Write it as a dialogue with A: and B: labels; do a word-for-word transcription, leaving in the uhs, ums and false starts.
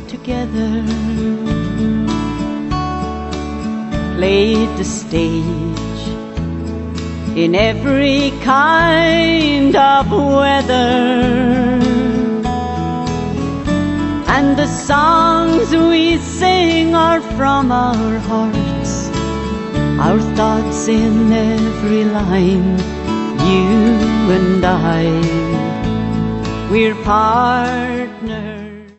A: together, played the stage in every kind of weather, and the songs we sing are from our hearts, our thoughts in every line. You and I, we're partners.